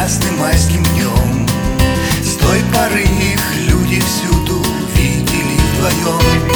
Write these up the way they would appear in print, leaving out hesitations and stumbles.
ясным майским днем. С той поры их люди всюду видели вдвоем.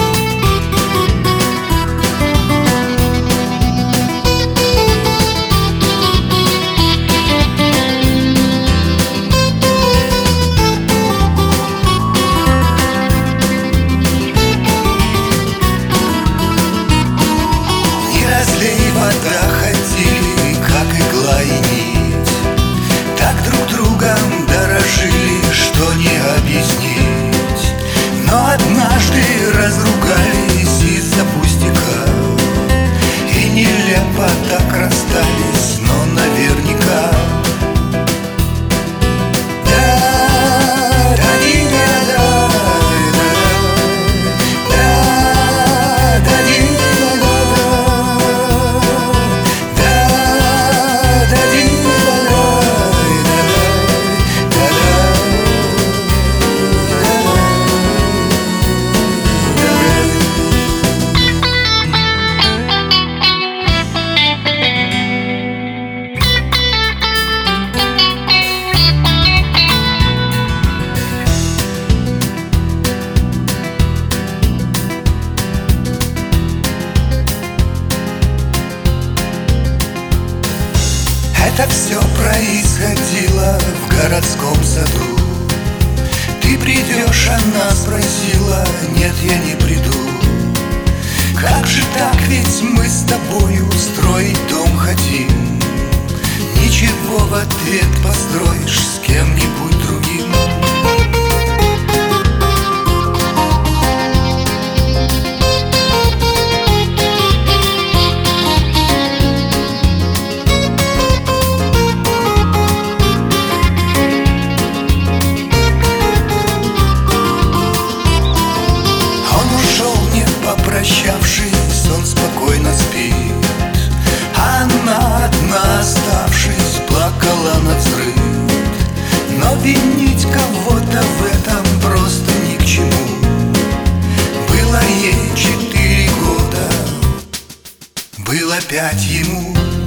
Вода ходили, как игла и нить, так друг другом дорожили, что не объяснить. Но однажды разругались из-за пустяка, и нелепо так расстались, но наверняка. Это все происходило в городском саду. Ты придешь, она спросила, нет, я не приду. Как же так, ведь мы с тобою строить дом хотим. Ничего в ответ построишь с кем-нибудь другим. Попрощавшись, он спокойно спит, а она одна, оставшись, плакала навзрыд. Но винить кого-то в этом просто ни к чему. Было ей 4 года, было 5 ему.